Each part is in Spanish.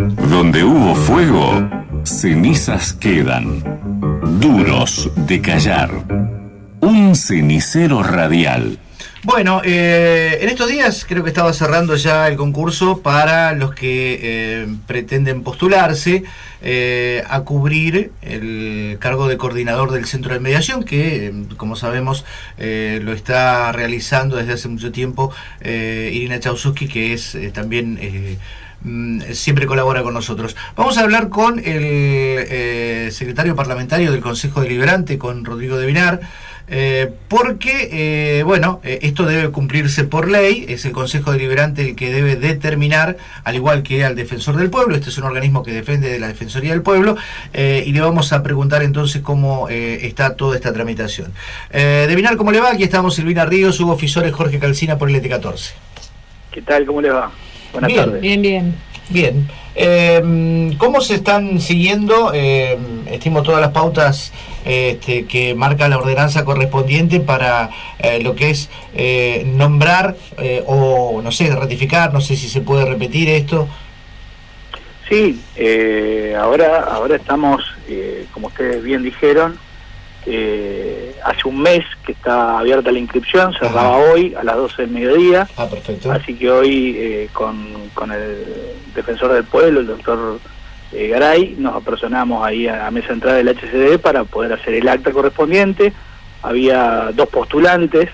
Donde hubo fuego, cenizas quedan, duros de callar. Un cenicero radial. Bueno, en estos días creo que estaba cerrando ya el concurso para los que pretenden postularse a cubrir el cargo de coordinador del Centro de Mediación, que como sabemos lo está realizando desde hace mucho tiempo Irina Chausovsky, que es también siempre colabora con nosotros. Vamos a hablar con el secretario parlamentario del Consejo Deliberante, con Rodrigo de Vinar, porque esto debe cumplirse por ley. Es el Consejo Deliberante el que debe determinar, al igual que al Defensor del Pueblo. Este es un organismo que depende de la Defensoría del Pueblo, y le vamos a preguntar entonces cómo está toda esta tramitación. De Vinar, ¿cómo le va? Aquí estamos Silvina Ríos, Hugo Fisores, Jorge Calcina por el ET14. ¿Qué tal? ¿Cómo le va? Buenas tardes. Bien. ¿Cómo se están siguiendo, estimo, todas las pautas que marca la ordenanza correspondiente para lo que es nombrar o, no sé, ratificar? No sé si se puede repetir esto. Sí, ahora estamos, como ustedes bien dijeron, hace un mes que está abierta la inscripción, cerraba hoy a las 12 del mediodía. Perfecto. Así que hoy con el Defensor del Pueblo, el doctor Garay, nos apersonamos ahí a la mesa de entrada del HCD para poder hacer el acta correspondiente. Había dos postulantes,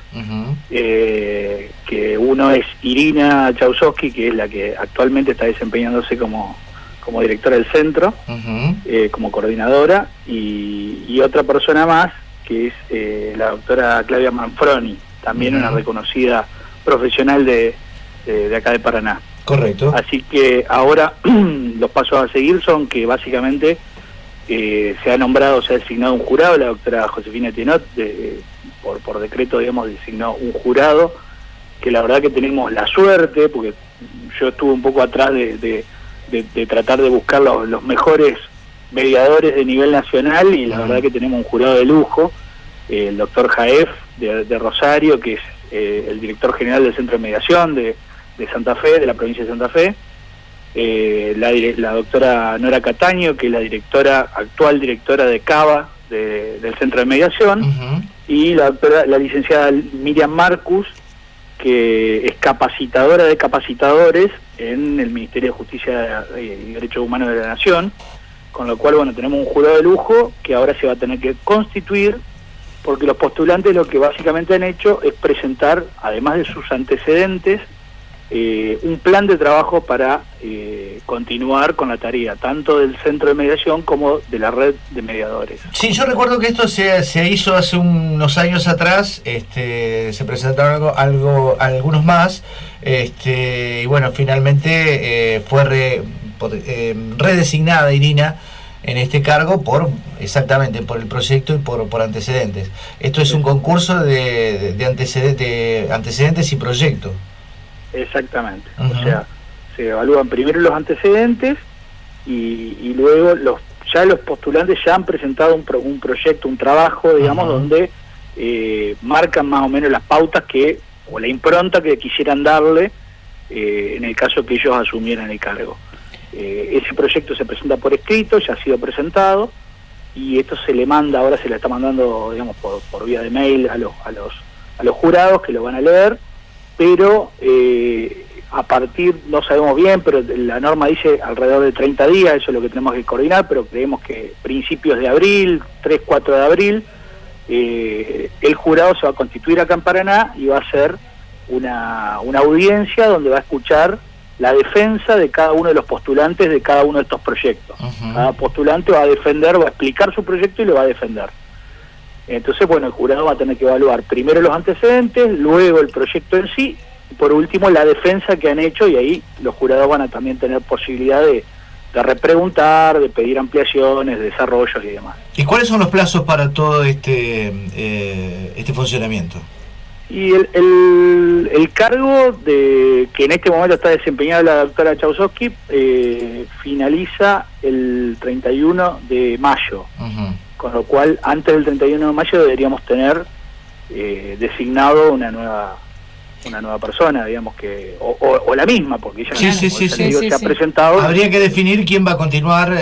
que uno es Irina Chausovsky, que es la que actualmente está desempeñándose como directora del centro, como coordinadora, y otra persona más, que es la doctora Claudia Manfroni, también una reconocida profesional de acá de Paraná. Correcto. Así que ahora los pasos a seguir son que básicamente se ha designado un jurado. La doctora Josefina Tenot, por decreto, digamos, designó un jurado, que la verdad que tenemos la suerte, porque yo estuve un poco atrás de tratar de buscar los mejores mediadores de nivel nacional, y la verdad que tenemos un jurado de lujo, el doctor Jaef de Rosario, que es el director general del Centro de Mediación de Santa Fe, de la provincia de Santa Fe, la doctora Nora Cataño, que es la actual directora de CABA del Centro de Mediación, y la licenciada Miriam Marcus, que es capacitadora de capacitadores en el Ministerio de Justicia y Derechos Humanos de la Nación, con lo cual, bueno, tenemos un jurado de lujo que ahora se va a tener que constituir, porque los postulantes lo que básicamente han hecho es presentar, además de sus antecedentes, un plan de trabajo para continuar con la tarea, tanto del Centro de Mediación como de la red de mediadores. Sí, yo recuerdo que esto se hizo hace unos años atrás, se presentaron algunos más, y bueno, finalmente fue redesignada Irina en este cargo exactamente por el proyecto y por antecedentes. Esto es un concurso de antecedentes y proyecto. Exactamente. O sea, se evalúan primero los antecedentes y luego los postulantes ya han presentado un proyecto, un trabajo, digamos, donde marcan más o menos las pautas o la impronta que quisieran darle en el caso que ellos asumieran el cargo. Ese proyecto se presenta por escrito, ya ha sido presentado, y esto ahora se le está mandando, digamos, por vía de mail a los jurados, que lo van a leer, pero a partir, no sabemos bien, pero la norma dice alrededor de 30 días, eso es lo que tenemos que coordinar, pero creemos que principios de abril, 3-4 de abril, el jurado se va a constituir acá en Paraná y va a hacer una audiencia donde va a escuchar la defensa de cada uno de los postulantes de cada uno de estos proyectos. Cada postulante va a explicar su proyecto y lo va a defender. Entonces, bueno, el jurado va a tener que evaluar primero los antecedentes, luego el proyecto en sí, y por último la defensa que han hecho, y ahí los jurados van a también tener posibilidad de repreguntar, de pedir ampliaciones, desarrollos y demás. ¿Y cuáles son los plazos para todo este funcionamiento? Y el cargo que en este momento está desempeñada la doctora Chausovsky finaliza el 31 de mayo. Con lo cual, antes del 31 de mayo deberíamos tener designado una nueva una nueva persona, digamos, que o la misma, porque ella se ha presentado. Habría que definir quién va a continuar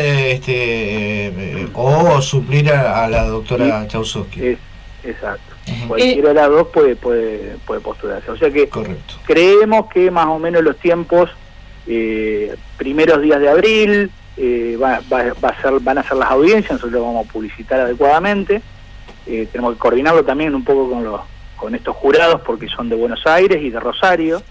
o suplir a la doctora Chaussowski. Exacto. Cualquiera de las dos puede postularse. O sea que correcto. Creemos que más o menos los tiempos, primeros días de abril, van a ser las audiencias, nosotros lo vamos a publicitar adecuadamente. Tenemos que coordinarlo también un poco con estos jurados, porque son de Buenos Aires y de Rosario,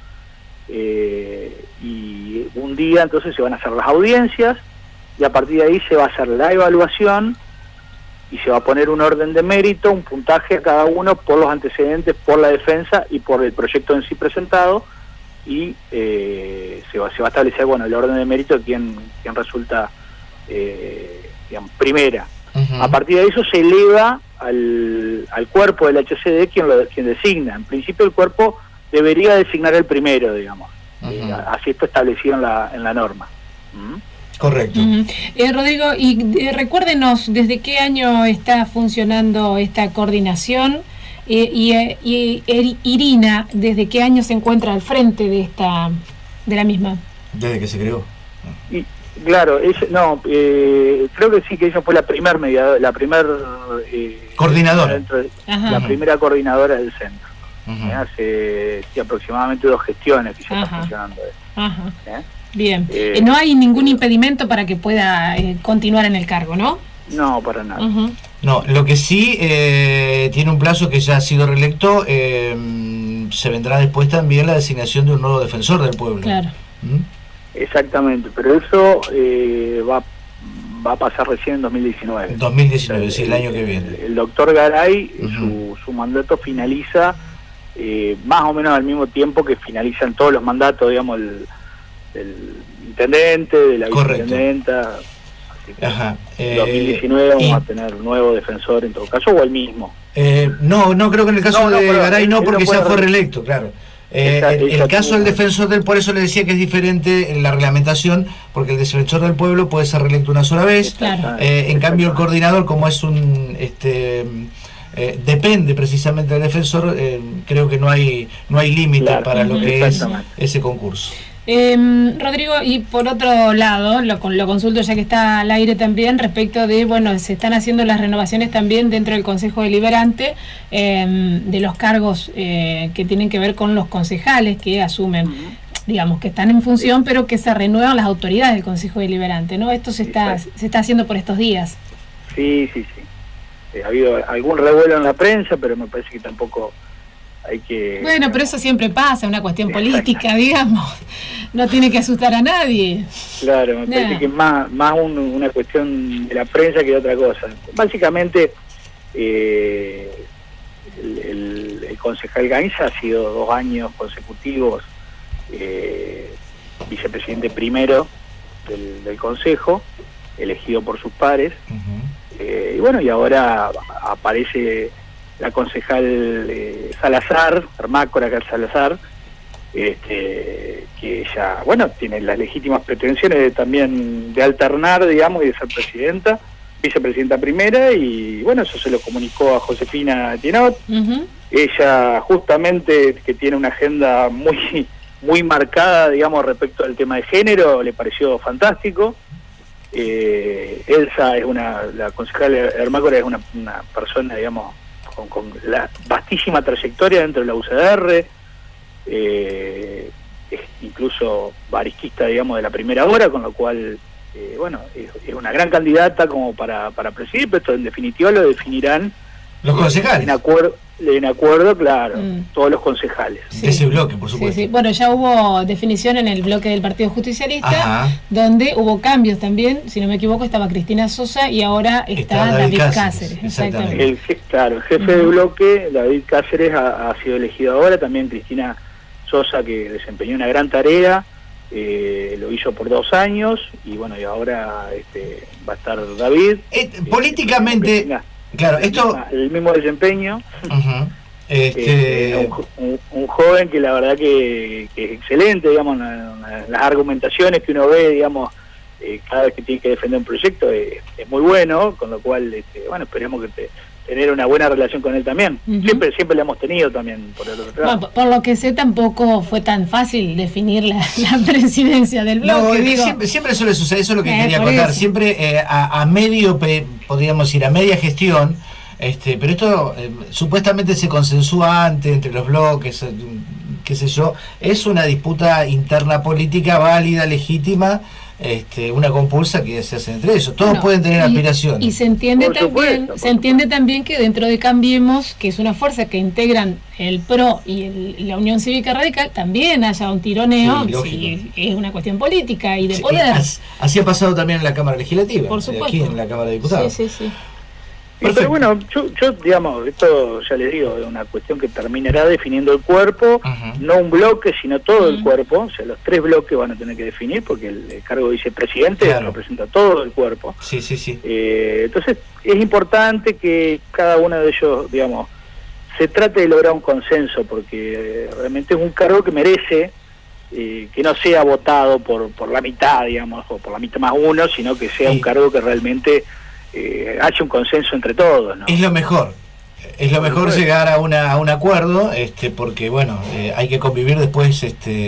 y un día entonces se van a hacer las audiencias, y a partir de ahí se va a hacer la evaluación, y se va a poner un orden de mérito, un puntaje a cada uno por los antecedentes, por la defensa y por el proyecto en sí presentado, y se va a establecer, bueno, el orden de mérito de quién resulta, digamos, primera. A partir de eso se eleva al cuerpo del HCD quien designa. En principio el cuerpo debería designar el primero, digamos. Así está establecido en la norma. Correcto. Rodrigo, y recuérdenos, ¿desde qué año está funcionando esta coordinación? Y Irina, ¿desde qué año se encuentra al frente de la misma? Desde que se creó. Claro, creo que sí, que ella fue la primer coordinadora. La primera coordinadora del centro. Hace aproximadamente 2 gestiones que ya está funcionando esto. Bien. No hay ningún impedimento para que pueda continuar en el cargo, ¿no? No, para nada. No, lo que sí tiene un plazo que ya ha sido reelecto, se vendrá después también la designación de un nuevo defensor del pueblo. Claro. Exactamente, pero eso va a pasar recién en 2019. 2019, sí, el año que viene. El doctor Garay, su mandato finaliza más o menos al mismo tiempo que finalizan todos los mandatos, digamos, del intendente, de la viceintendenta. En 2019 vamos a tener nuevo defensor en todo caso, o el mismo. No creo que en el caso de Garay porque ya fue reelecto, claro. El caso del defensor por eso le decía que es diferente en la reglamentación, porque el defensor del pueblo puede ser reelecto una sola vez. Claro. En cambio el coordinador, como es depende precisamente del defensor, creo que no hay límite para lo que es ese concurso. Rodrigo, y por otro lado, lo consulto ya que está al aire también, respecto de, se están haciendo las renovaciones también dentro del Consejo Deliberante de los cargos que tienen que ver con los concejales que asumen, digamos, que están en función, pero que se renuevan las autoridades del Consejo Deliberante, ¿no? Esto se está haciendo por estos días. Sí. Ha habido algún revuelo en la prensa, pero me parece que tampoco hay que... Bueno, pero eso siempre pasa, una cuestión política, digamos. No tiene que asustar a nadie. Claro, me parece que es más una cuestión de la prensa que de otra cosa. Básicamente, el concejal Gainza ha sido 2 años consecutivos vicepresidente primero del Consejo, elegido por sus pares. Y ahora aparece la concejal Salazar, Hermácora Salazar, que ella, tiene las legítimas pretensiones también de alternar, digamos, y de ser vicepresidenta primera, y eso se lo comunicó a Josefina Tienot. Ella, justamente, que tiene una agenda muy marcada, digamos, respecto al tema de género, le pareció fantástico. Elsa la concejal Hermácora es una persona, digamos, con la vastísima trayectoria dentro de la UCR, es incluso barisquista, digamos, de la primera hora, con lo cual, es una gran candidata como para presidir, pero esto en definitiva lo definirán los concejales. En acuerdo, claro, todos los concejales. De ese bloque, por supuesto. Sí. Bueno, ya hubo definición en el bloque del Partido Justicialista, donde hubo cambios también. Si no me equivoco, estaba Cristina Sosa y ahora está David Cáceres. Exactamente. El jefe de bloque, David Cáceres, ha sido elegido ahora. También Cristina Sosa, que desempeñó una gran tarea, lo hizo por 2 años, y ahora va a estar David. Políticamente... Claro, el mismo desempeño. Un joven que la verdad que es excelente, digamos, las argumentaciones que uno ve, digamos, cada vez que tiene que defender un proyecto es muy bueno, con lo cual, esperemos que tener una buena relación con él también. Siempre la hemos tenido también por el otro lado. Bueno, por lo que sé, tampoco fue tan fácil definir la presidencia del bloque. No, siempre suele suceder, eso es lo que quería contar. Siempre a medio, podríamos decir, a media gestión, pero esto supuestamente se consensúa antes entre los bloques, qué sé yo, es una disputa interna política válida, legítima, una compulsa que se hace entre ellos. Todos pueden tener aspiraciones. Y se entiende también que dentro de Cambiemos, que es una fuerza que integran el PRO y la Unión Cívica Radical, también haya un tironeo, sí, es una cuestión política y de poder. Así ha pasado también en la Cámara Legislativa, por supuesto, aquí en la Cámara de Diputados. Sí. Pero bueno, yo digamos, esto ya les digo, es una cuestión que terminará definiendo el cuerpo, no un bloque, sino todo el cuerpo. O sea, los 3 bloques van a tener que definir, porque el cargo de vicepresidente representa todo el cuerpo. Sí. Entonces, es importante que cada uno de ellos, digamos, se trate de lograr un consenso, porque realmente es un cargo que merece que no sea votado por la mitad, digamos, o por la mitad más uno, sino que sea un cargo que realmente haya un consenso entre todos, ¿no? Es lo mejor llegar a un acuerdo, porque bueno, hay que convivir después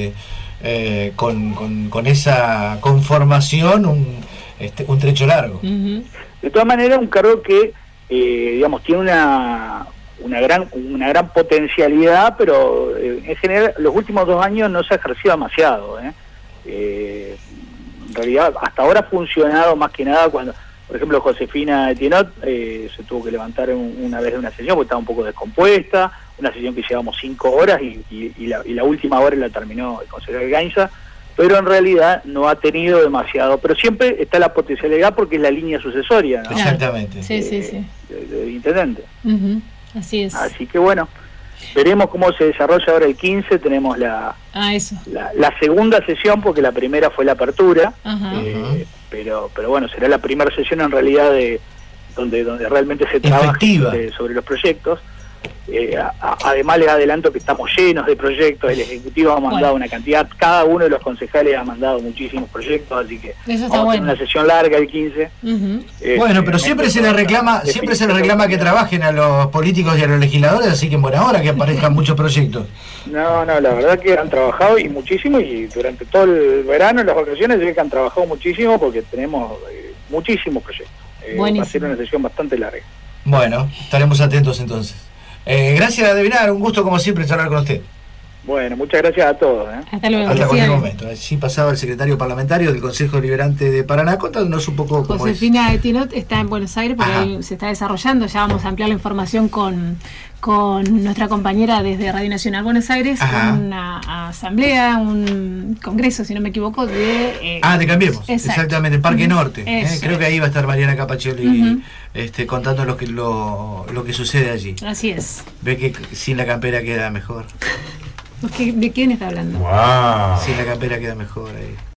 con esa conformación un trecho largo. De todas maneras, un cargo que digamos tiene una gran potencialidad, pero en general los últimos 2 años no se ha ejercido demasiado, en realidad hasta ahora ha funcionado más que nada cuando, por ejemplo, Josefina Tienot se tuvo que levantar una vez de una sesión porque estaba un poco descompuesta, una sesión que llevamos 5 horas y la última hora la terminó el consejero Gainza, pero en realidad no ha tenido demasiado, pero siempre está la potencialidad porque es la línea sucesoria, ¿no? Exactamente. Sí. Del intendente. Así es. Así que bueno, veremos cómo se desarrolla ahora el 15, tenemos la segunda sesión, porque la primera fue la apertura, pero bueno, será la primera sesión en realidad donde realmente se trabaja sobre los proyectos. Además les adelanto que estamos llenos de proyectos, el Ejecutivo ha mandado una cantidad, cada uno de los concejales ha mandado muchísimos proyectos, así que vamos a tener una sesión larga el 15. Bueno, pero siempre se les reclama que trabajen a los políticos y a los legisladores, así que en buena hora que aparezcan muchos proyectos. No, la verdad que han trabajado y muchísimo, y durante todo el verano, en las vacaciones, sé que han trabajado muchísimo porque tenemos muchísimos proyectos. Va a ser una sesión bastante larga. Bueno, estaremos atentos entonces. Gracias, Adevinar, un gusto como siempre charlar con usted. Bueno, muchas gracias a todos. Hasta luego. Hasta cualquier momento. Así pasaba el secretario parlamentario del Consejo Deliberante de Paraná, contándonos un poco cómo Josefina Tienot está en Buenos Aires porque ahí se está desarrollando, ya vamos a ampliar la información con nuestra compañera desde Radio Nacional Buenos Aires, una asamblea, un congreso, si no me equivoco, de Cambiemos, exactamente, Parque Norte. Creo que ahí va a estar Mariana Capaccioli contando lo que sucede allí. Así es. Ve que sin la campera queda mejor. ¿De quién está hablando? Sin la campera queda mejor ahí.